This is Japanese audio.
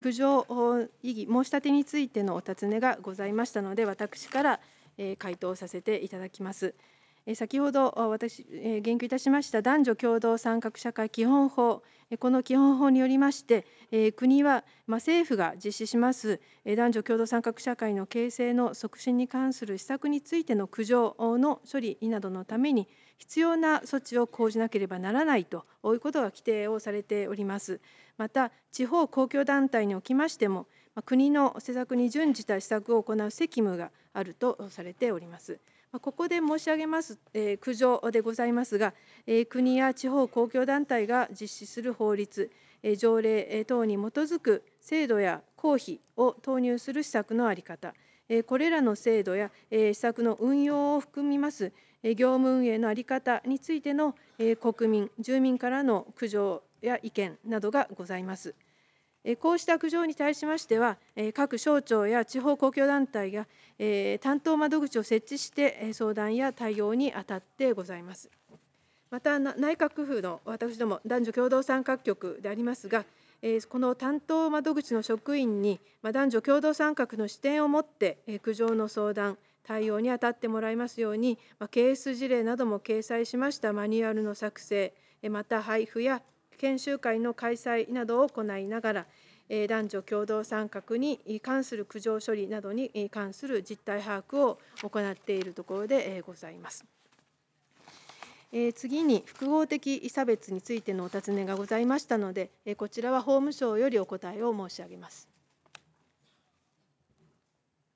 苦情異議申し立てについてのお尋ねがございましたので、私から回答させていただきます。先ほど私、言及いたしました男女共同参画社会基本法、この基本法によりまして、国は政府が実施します男女共同参画社会の形成の促進に関する施策についての苦情の処理などのために必要な措置を講じなければならないということが規定をされております。また、地方公共団体におきましても、国の施策に準じた施策を行う責務があるとされております。ここで申し上げます、苦情でございますが、国や地方公共団体が実施する法律、条例等に基づく制度や公費を投入する施策の在り方、これらの制度や施策の運用を含みます業務運営の在り方についての国民、住民からの苦情や意見などがございます。こうした苦情に対しましては、各省庁や地方公共団体が担当窓口を設置して相談や対応に当たってございます。また、内閣府の私ども男女共同参画局でありますが、この担当窓口の職員に男女共同参画の視点を持って苦情の相談、対応に当たってもらいますように、ケース事例なども掲載しましたマニュアルの作成、また配布や研修会の開催などを行いながら、男女共同参画に関する苦情処理などに関する実態把握を行っているところでございます。次に、複合的差別についてのお尋ねがございましたので、こちらは法務省よりお答えを申し上げます。